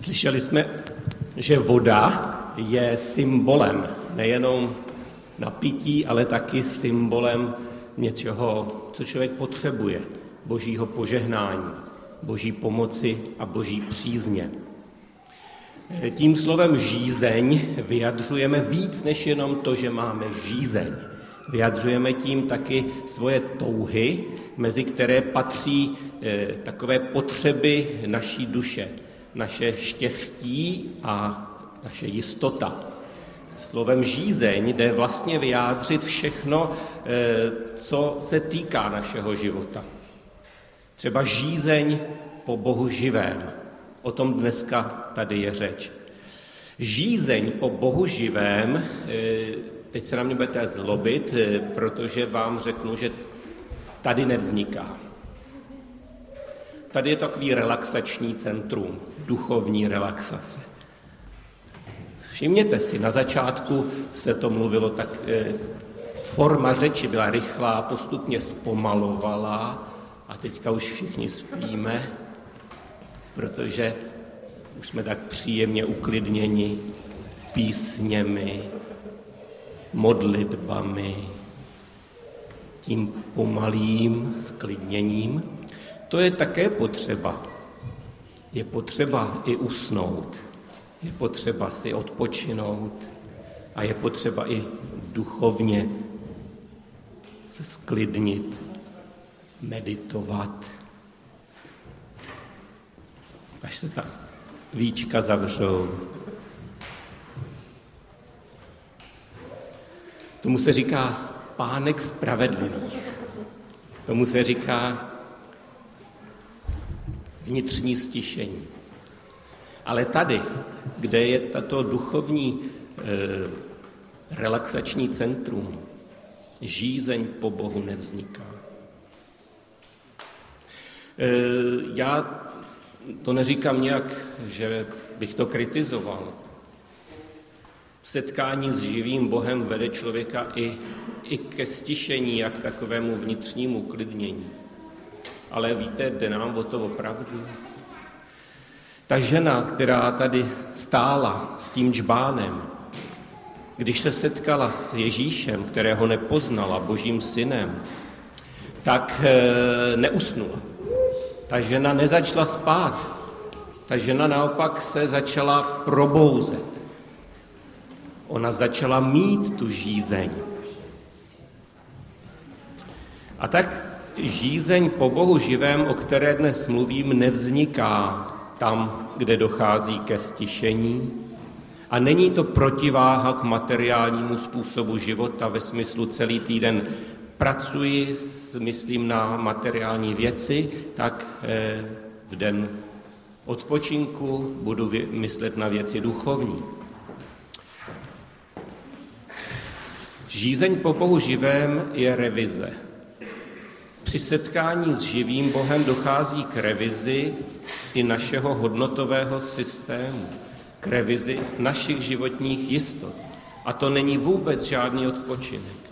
Slyšeli jsme, že voda je symbolem nejenom napití, ale taky symbolem něčeho, co člověk potřebuje, božího požehnání, boží pomoci a boží přízně. Tím slovem žízeň vyjadřujeme víc než jenom to, že máme žízeň. Vyjadřujeme tím taky svoje touhy, mezi které patří takové potřeby naší duše, naše štěstí a naše jistota. Slovem žízeň jde vlastně vyjádřit všechno, co se týká našeho života. Třeba žízeň po Bohu živém. O tom dneska tady je řeč. Žízeň po Bohu živém, teď se na mě budete zlobit, protože vám řeknu, že tady nevzniká. Tady je takový relaxační centrum, duchovní relaxace. Všimněte si, na začátku se to mluvilo tak, forma řeči byla rychlá, postupně zpomalovala a teďka už všichni spíme, protože už jsme tak příjemně uklidněni písněmi, modlitbami, tím pomalým sklidněním. To je také potřeba. Je potřeba i usnout, je potřeba si odpočinout a je potřeba i duchovně se sklidnit, meditovat. Až se ta víčka zavřou. Tomu se říká spánek spravedlivých. Tomu se říká vnitřní stišení. Ale tady, kde je tato duchovní relaxační centrum, žízeň po Bohu nevzniká. Já to neříkám nějak, že bych to kritizoval. Setkání s živým Bohem vede člověka i ke stišení, jak takovému vnitřnímu uklidnění. Ale víte, jde nám o to opravdu. Ta žena, která tady stála s tím džbánem, když se setkala s Ježíšem, kterého nepoznala, Božím synem, tak neusnula. Ta žena nezačala spát. Ta žena naopak se začala probouzet. Ona začala mít tu žízeň. A tak žízeň po Bohu živém, o které dnes mluvím, nevzniká tam, kde dochází ke stišení. A není to protiváha k materiálnímu způsobu života ve smyslu celý týden pracuji, myslím na materiální věci, tak v den odpočinku budu myslet na věci duchovní. Žízeň po Bohu živém je revize. Při setkání s živým Bohem dochází k revizi i našeho hodnotového systému, k revizi našich životních jistot. A to není vůbec žádný odpočinek.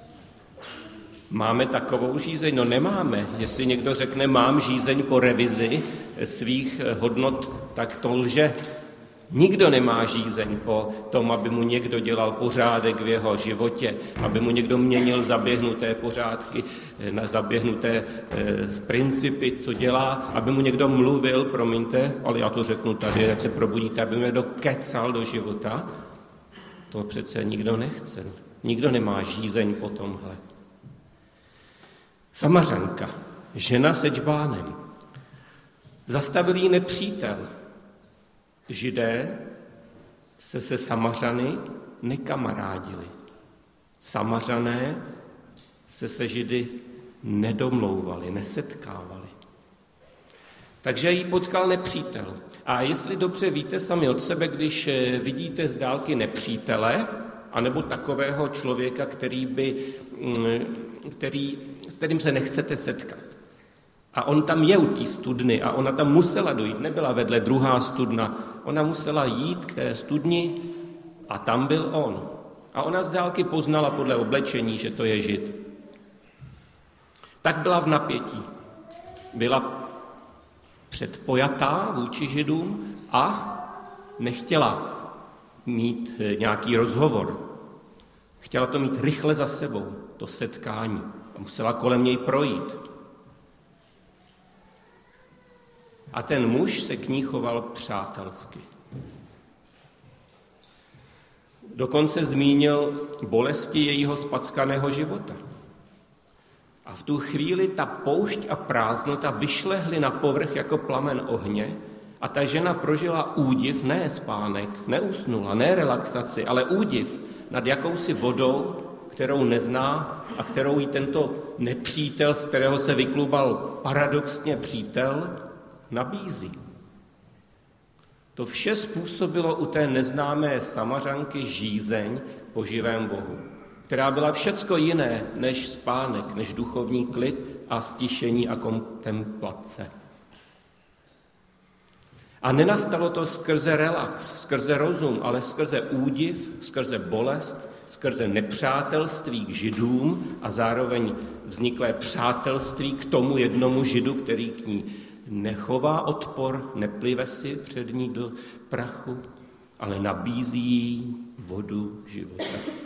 Máme takovou žízeň? No nemáme. Jestli někdo řekne, mám žízeň po revizi svých hodnot, tak to lže. Nikdo nemá žízeň po tom, aby mu někdo dělal pořádek v jeho životě, aby mu někdo měnil zaběhnuté pořádky, zaběhnuté principy, co dělá, aby mu někdo mluvil, promiňte, ale já to řeknu tady, ať se probudíte, aby mu někdo kecal do života. To přece nikdo nechce. Nikdo nemá žízeň po tomhle. Samařanka, žena se džbánem. Zastavil jí nepřítel. Židé se Samařany nekamarádili. Samařané se Židy nedomlouvali, nesetkávali. Takže jí potkal nepřítel. A jestli dobře víte sami od sebe, když vidíte z dálky nepřítele, anebo takového člověka, s kterým se nechcete setkat. A on tam je u té studny a ona tam musela dojít, nebyla vedle druhá studna, ona musela jít k té studni a tam byl on. A ona z dálky poznala podle oblečení, že to je Žid. Tak byla v napětí. Byla předpojatá vůči Židům a nechtěla mít nějaký rozhovor. Chtěla to mít rychle za sebou, to setkání. A musela kolem něj projít. A ten muž se k ní choval přátelsky. Dokonce zmínil bolesti jejího spackaného života. A v tu chvíli ta poušť a prázdnota vyšlehly na povrch jako plamen ohně a ta žena prožila údiv, ne spánek, neusnula, ne relaxaci, ale údiv nad jakousi vodou, kterou nezná a kterou jí tento nepřítel, z kterého se vyklubal paradoxně přítel, nabízí. To vše způsobilo u té neznámé Samařanky žízeň po živém Bohu, která byla všecko jiné než spánek, než duchovní klid a stišení a kontemplace. A nenastalo to skrze relax, skrze rozum, ale skrze údiv, skrze bolest, skrze nepřátelství k Židům a zároveň vzniklé přátelství k tomu jednomu Židu, který k ní nechová odpor, neplive si před ní do prachu, ale nabízí jí vodu života.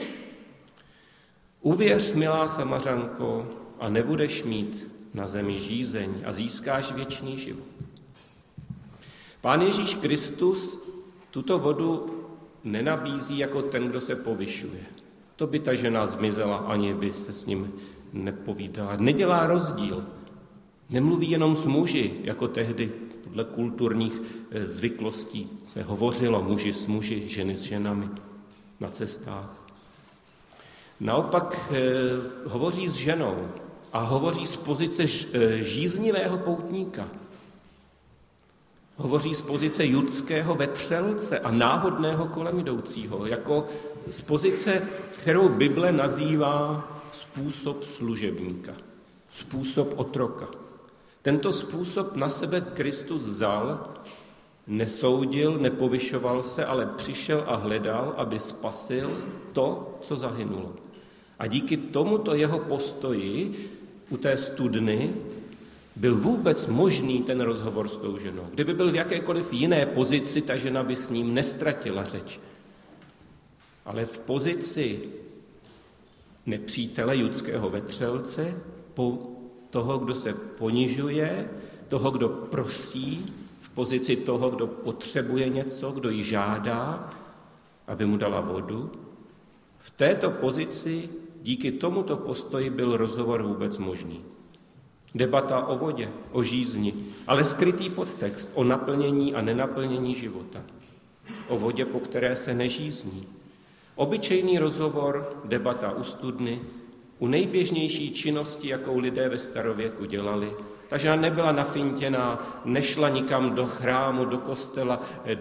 Uvěř, milá Samařanko, a nebudeš mít na zemi žízeň a získáš věčný život. Pán Ježíš Kristus tuto vodu nenabízí jako ten, kdo se povyšuje. To by ta žena zmizela, ani by se s ním nepovídala. Nedělá rozdíl. Nemluví jenom s muži, jako tehdy podle kulturních zvyklostí se hovořilo muži s muži, ženy s ženami na cestách. Naopak hovoří s ženou a hovoří z pozice žíznivého poutníka. Hovoří z pozice judského vetřelce a náhodného kolem jdoucího, jako z pozice, kterou Bible nazývá způsob služebníka, způsob otroka. Tento způsob na sebe Kristus vzal, nesoudil, nepovyšoval se, ale přišel a hledal, aby spasil to, co zahynulo. A díky tomuto jeho postoji u té studny byl vůbec možný ten rozhovor s tou ženou. Kdyby byl v jakékoliv jiné pozici, ta žena by s ním nestratila řeč. Ale v pozici nepřítele judského vetřelce, toho, kdo se ponižuje, toho, kdo prosí, v pozici toho, kdo potřebuje něco, kdo ji žádá, aby mu dala vodu. V této pozici díky tomuto postoji byl rozhovor vůbec možný. Debata o vodě, o žízni, ale skrytý podtext o naplnění a nenaplnění života. O vodě, po které se nežízní. Obyčejný rozhovor, debata u studny, u nejběžnější činnosti, jakou lidé ve starověku dělali. Ta žena nebyla nafintěná, nešla nikam do chrámu, do kostela,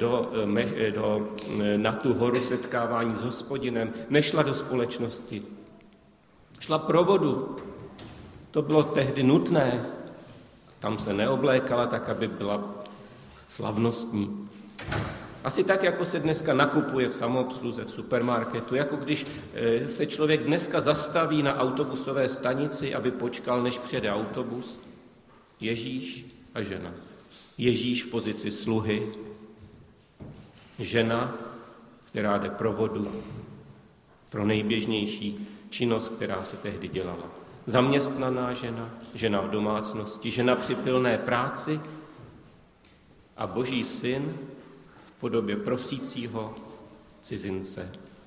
na tu horu setkávání s Hospodinem, nešla do společnosti. Šla pro vodu. To bylo tehdy nutné. Tam se neoblékala tak, aby byla slavnostní. Asi tak, jako se dneska nakupuje v samoobsluze v supermarketu, jako když se člověk dneska zastaví na autobusové stanici, aby počkal, než přijede autobus. Ježíš a žena. Ježíš v pozici sluhy, žena, která jde pro vodu, pro nejběžnější činnost, která se tehdy dělala. Zaměstnaná žena, žena v domácnosti, žena při pilné práci a Boží syn v podobě prosícího cizince.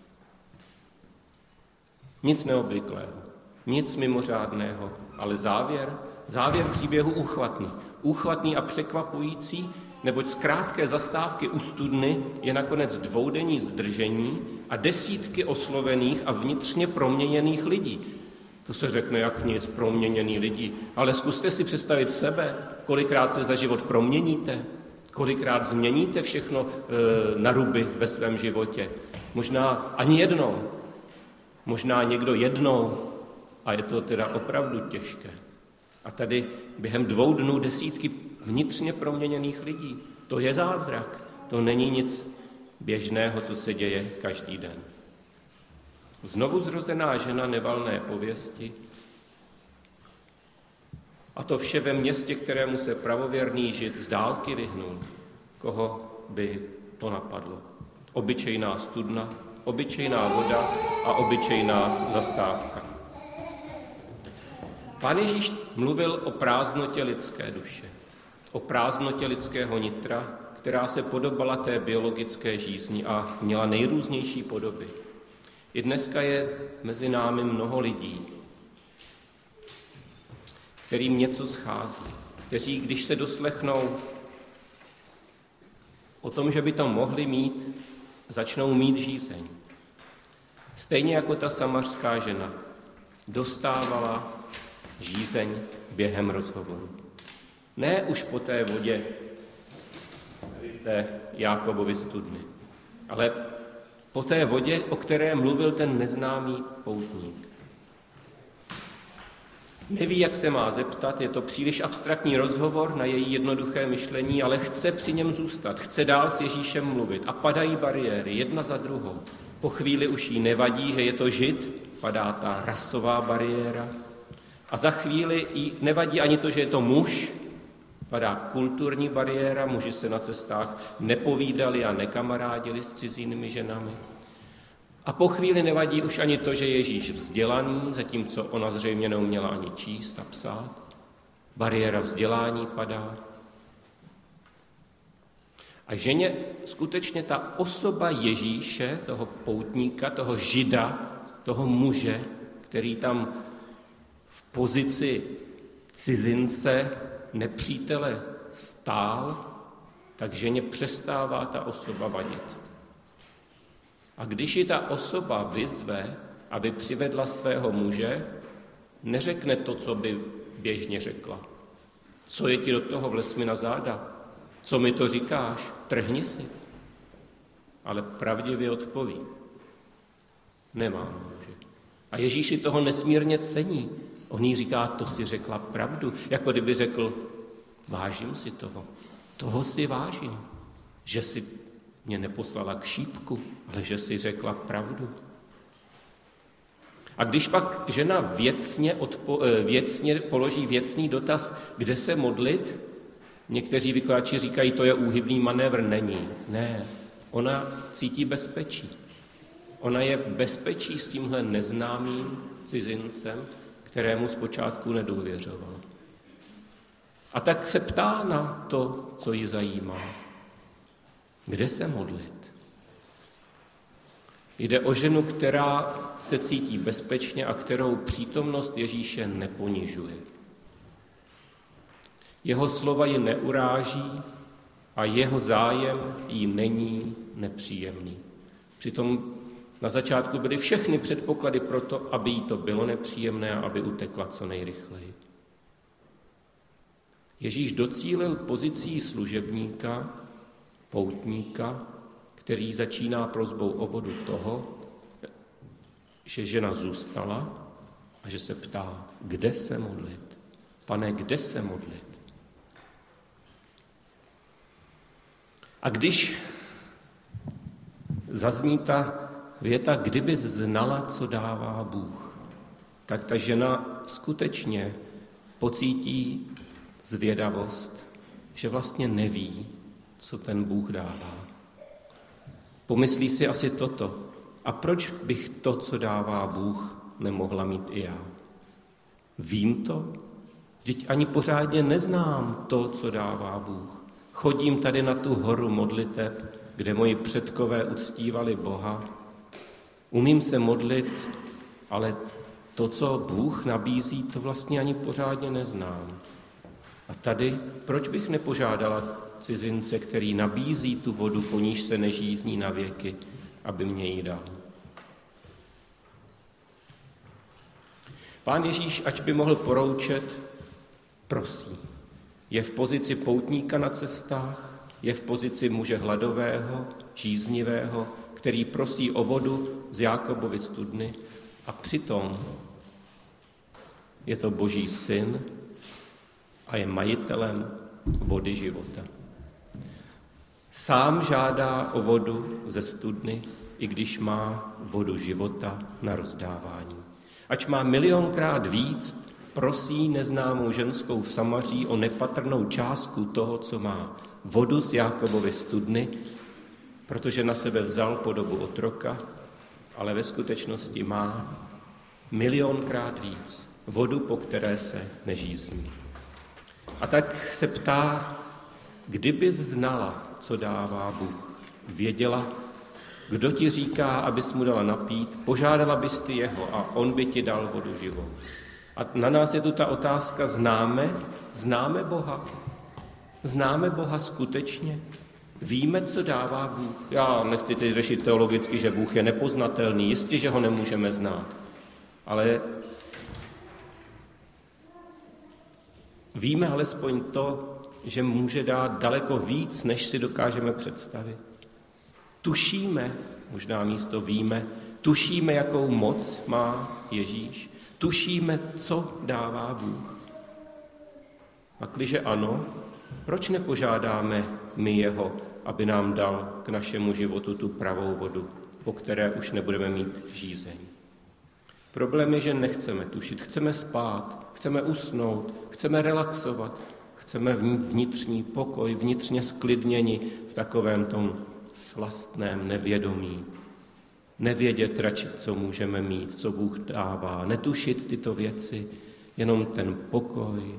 Nic neobvyklého, nic mimořádného, ale závěr příběhu úchvatný a překvapující, neboť z krátké zastávky u studny je nakonec dvoudenní zdržení a desítky oslovených a vnitřně proměněných lidí. To se řekne jak nic, proměněný lidi. Ale zkuste si představit sebe, kolikrát se za život proměníte, kolikrát změníte všechno na ruby ve svém životě. Možná ani jednou, možná někdo jednou a je to teda opravdu těžké. A tady během 2 dnů desítky vnitřně proměněných lidí. To je zázrak, to není nic běžného, co se děje každý den. Znovu zrozená žena nevalné pověsti a to vše ve městě, kterému se pravověrný Žid z dálky vyhnul. Koho by to napadlo. Obyčejná studna, obyčejná voda a obyčejná zastávka. Pán Ježíš mluvil o prázdnotě lidské duše, o prázdnotě lidského nitra, která se podobala té biologické žízni a měla nejrůznější podoby. I dneska je mezi námi mnoho lidí, kterým něco schází, kteří, když se doslechnou o tom, že by to mohli mít, začnou mít žízeň. Stejně jako ta samařská žena dostávala žízeň během rozhovoru. Ne už po té vodě, v té Jákobovy studny, ale po té vodě, o které mluvil ten neznámý poutník. Neví, jak se má zeptat, je to příliš abstraktní rozhovor na její jednoduché myšlení, ale chce při něm zůstat, chce dál s Ježíšem mluvit a padají bariéry, jedna za druhou. Po chvíli už jí nevadí, že je to Žid, padá ta rasová bariéra a za chvíli jí nevadí ani to, že je to muž, padá kulturní bariéra, muži se na cestách nepovídali a nekamarádili s cizími ženami. A po chvíli nevadí už ani to, že je Ježíš vzdělaný, zatímco ona zřejmě neuměla ani číst a psát. Bariéra vzdělání padá. A ženě skutečně ta osoba Ježíše, toho poutníka, toho Žida, toho muže, který tam v pozici cizince, nepřítele stál, tak ženě přestává ta osoba vadit. A když ji ta osoba vyzve, aby přivedla svého muže, neřekne to, co by běžně řekla. Co je ti do toho, vlez mi na záda? Co mi to říkáš? Trhni si. Ale pravdivě odpoví. Nemám muže. A Ježíš si toho nesmírně cení. On jí říká, to si řekla pravdu. Jako kdyby řekl, vážím si toho. Toho si vážím. Že si mě neposlala k šípku, ale že si řekla pravdu. A když pak žena věcně položí věcný dotaz, kde se modlit, někteří vykladači říkají, to je úhybný manévr, není. Ne, ona cítí bezpečí. Ona je v bezpečí s tímhle neznámým cizincem, kterému zpočátku nedůvěřoval. A tak se ptá na to, co ji zajímá. Kde se modlit? Jde o ženu, která se cítí bezpečně a kterou přítomnost Ježíše neponižuje. Jeho slova ji neuráží a jeho zájem jí není nepříjemný. Přitom na začátku byly všechny předpoklady pro to, aby jí to bylo nepříjemné a aby utekla co nejrychleji. Ježíš docílil pozicí služebníka, poutníka, který začíná prosbou o vodu toho, že žena zůstala a že se ptá, kde se modlit. Pane, kde se modlit? A když zazní ta věta, kdyby znala, co dává Bůh, tak ta žena skutečně pocítí zvědavost, že vlastně neví, co ten Bůh dává. Pomyslí si asi toto. A proč bych to, co dává Bůh, nemohla mít i já? Vím to? Vždyť ani pořádně neznám to, co dává Bůh. Chodím tady na tu horu modliteb, kde moji předkové uctívali Boha. Umím se modlit, ale to, co Bůh nabízí, to vlastně ani pořádně neznám. A tady, proč bych nepožádala cizince, který nabízí tu vodu, po níž se nežízní na věky, aby mě ji dal? Pán Ježíš, ač by mohl poroučet, prosí. Je v pozici poutníka na cestách, je v pozici muže hladového, žíznivého, který prosí o vodu z Jákobovy studny a přitom je to Boží syn a je majitelem vody života. Sám žádá o vodu ze studny, i když má vodu života na rozdávání. Ač má milionkrát víc, prosí neznámou ženskou v Samaří o nepatrnou částku toho, co má, vodu z Jákobovy studny, protože na sebe vzal podobu otroka, ale ve skutečnosti má milionkrát víc vodu, po které se nežízní. A tak se ptá, kdybys znala, co dává Bůh, věděla, kdo ti říká, abys mu dala napít, požádala bys ty jeho a on by ti dal vodu živou. A na nás je tu ta otázka, známe Boha? Známe Boha skutečně? Víme, co dává Bůh? Já nechci teď řešit teologicky, že Bůh je nepoznatelný, jistě, že ho nemůžeme znát, ale víme alespoň to, že může dát daleko víc, než si dokážeme představit. Tušíme, možná místo víme, tušíme, jakou moc má Ježíš, tušíme, co dává Bůh. A když ano, proč nepožádáme my jeho, aby nám dal k našemu životu tu pravou vodu, po které už nebudeme mít žízeň? Problém je, že nechceme tušit, chceme spát, chceme usnout, chceme relaxovat, chceme mít vnitřní pokoj, vnitřně sklidněni v takovém tom slastném nevědomí. Nevědět radši, co můžeme mít, co Bůh dává, netušit tyto věci, jenom ten pokoj.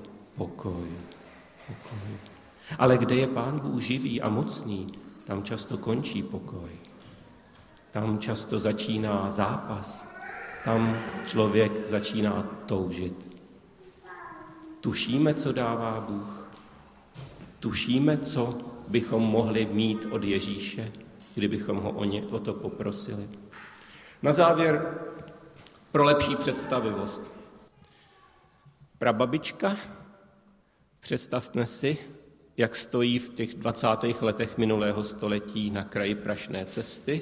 Ale kde je Pán Bůh živý a mocný, tam často končí pokoj. Tam často začíná zápas. Tam člověk začíná toužit. Tušíme, co dává Bůh. Tušíme, co bychom mohli mít od Ježíše, kdybychom ho o to poprosili. Na závěr pro lepší představivost. Prababička, představme si, jak stojí v těch 20. letech minulého století na kraji Prašné cesty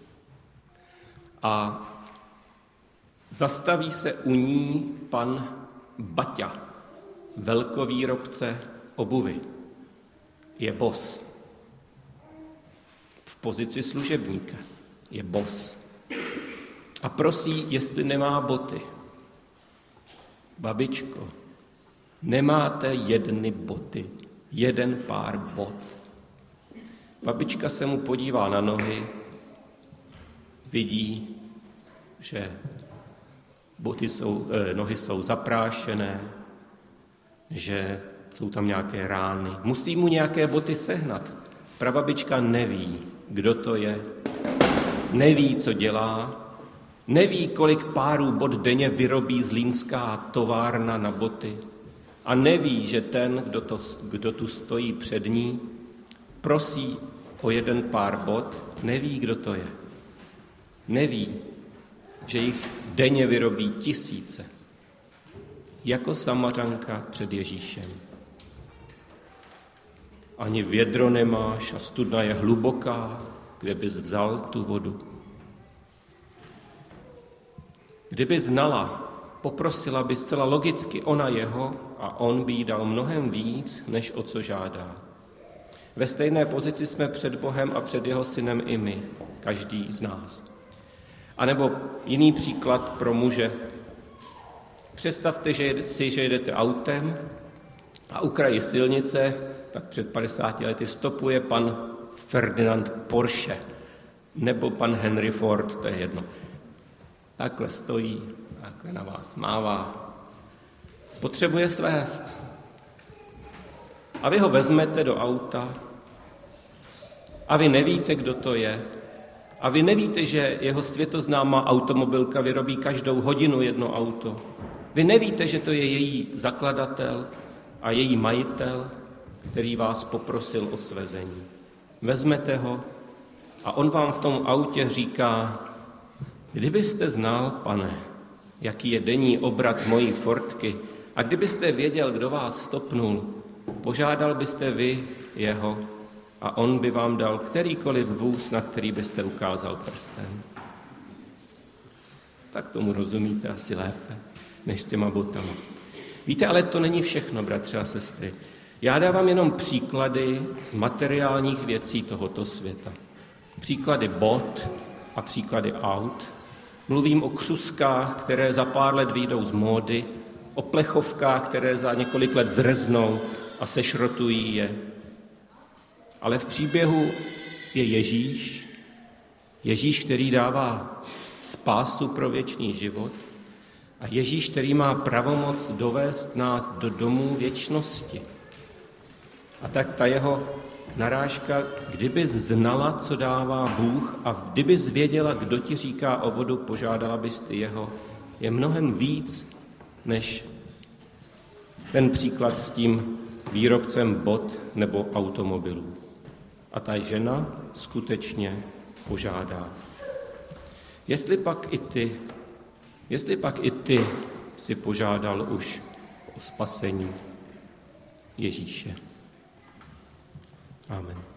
a zastaví se u ní pan Baťa, velkovýrobce obuvy. Je bos. V pozici služebníka. Je bos. A prosí, jestli nemá boty. Babičko, nemáte jedny boty, jeden pár bot. Babička se mu podívá na nohy, vidí, že nohy jsou zaprášené, že jsou tam nějaké rány. Musí mu nějaké boty sehnat. Prababička neví, kdo to je, neví, co dělá, neví, kolik párů bot denně vyrobí zlínská továrna na boty a neví, že ten, kdo tu stojí před ní, prosí o jeden pár bot, neví, kdo to je. Neví, že jich denně vyrobí tisíce. Jako Samařanka před Ježíšem. Ani vědro nemáš a studna je hluboká, kde bys vzal tu vodu. Kdyby znala, poprosila by zcela logicky ona jeho a on by jí dal mnohem víc, než o co žádá. Ve stejné pozici jsme před Bohem a před jeho synem i my, každý z nás. A nebo jiný příklad pro muže. Představte si, že jedete autem a u kraji silnice, tak před 50 lety stopuje pan Ferdinand Porsche nebo pan Henry Ford, to je jedno. Takhle stojí, takhle na vás mává. Potřebuje svést. A vy ho vezmete do auta a vy nevíte, kdo to je. A vy nevíte, že jeho světoznámá automobilka vyrobí každou hodinu jedno auto. Vy nevíte, že to je její zakladatel a její majitel, který vás poprosil o svezení. Vezmete ho a on vám v tom autě říká, kdybyste znal, pane, jaký je denní obrat mojí Fordky a kdybyste věděl, kdo vás stopnul, požádal byste vy jeho a on by vám dal kterýkoliv vůz, na který byste ukázal prstem. Tak tomu rozumíte asi lépe, než s těma botama. Víte, ale to není všechno, bratři a sestry. Já dávám jenom příklady z materiálních věcí tohoto světa. Příklady bot a příklady aut. Mluvím o křuskách, které za pár let vyjdou z módy, o plechovkách, které za několik let zreznou a sešrotují je. Ale v příběhu je Ježíš, Ježíš, který dává spásu pro věčný život a Ježíš, který má pravomoc dovést nás do domů věčnosti. A tak ta jeho narážka, kdybys znala, co dává Bůh a kdybys věděla, kdo ti říká o vodu, požádala bys ty jeho, je mnohem víc než ten příklad s tím výrobcem bot nebo automobilů. A ta žena skutečně požádá. Jestli pak i ty si požádal už o spasení Ježíše. Amen.